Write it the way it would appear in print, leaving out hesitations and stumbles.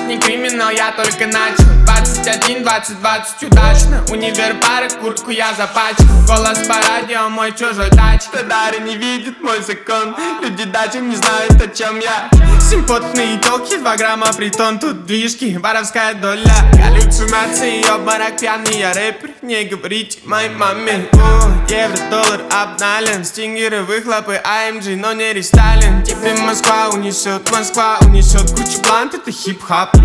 не криминал, я только начал. 21, 20, 20, удачно. Универ, пары, куртку я запачкал. Голос по радио, мой чужой тач. Радари не видит мой закон. Люди даже не знают, о чем я. Симпотные телки, 2 грамма притон. Тут движки, воровская доля. Галлюцинации, обморок, пьяный я рэпер. Не говорите моей маме. Евро, доллар, обнален. Стингеры, выхлопы, AMG, но не рестайлинг. Тебе Москва унесет кучу блант, это хип-хап.